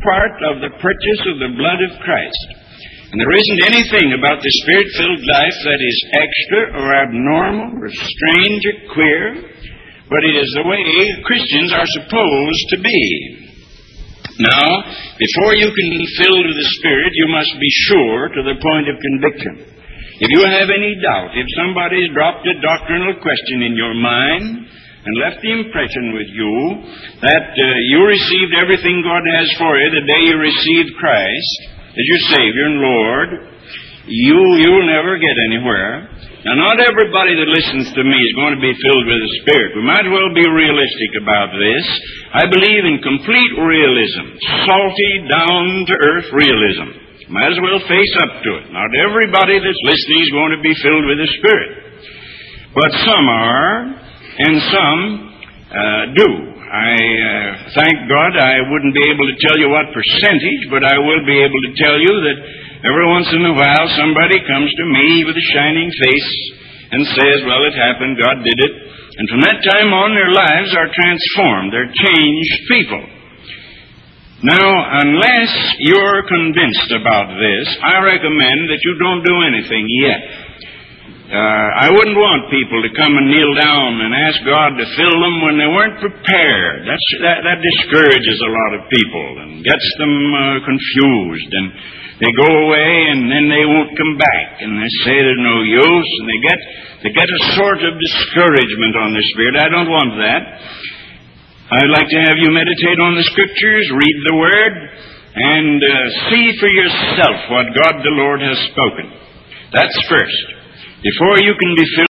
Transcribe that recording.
part of the purchase of the blood of Christ. And there isn't anything about the Spirit-filled life that is extra or abnormal or strange or queer, but it is the way Christians are supposed to be. Now, before you can be filled with the Spirit, you must be sure to the point of conviction. If you have any doubt, if somebody's dropped a doctrinal question in your mind and left the impression with you that you received everything God has for you the day you received Christ as your Savior and Lord, you'll never get anywhere. Now, not everybody that listens to me is going to be filled with the Spirit. We might as well be realistic about this. I believe in complete realism, salty, down-to-earth realism. Might as well face up to it. Not everybody that's listening is going to be filled with the Spirit. But some are, and some do. I thank God I wouldn't be able to tell you what percentage, but I will be able to tell you that every once in a while somebody comes to me with a shining face and says, well, it happened, God did it. And from that time on, their lives are transformed. They're changed people. Now, unless you're convinced about this, I recommend that you don't do anything yet. I wouldn't want people to come and kneel down and ask God to fill them when they weren't prepared. That discourages a lot of people and gets them confused. And they go away and then they won't come back. And they say there's no use. And they get a sort of discouragement on the Spirit. I don't want that. I'd like to have you meditate on the Scriptures, read the Word, and see for yourself what God the Lord has spoken. That's first. Before you can be filled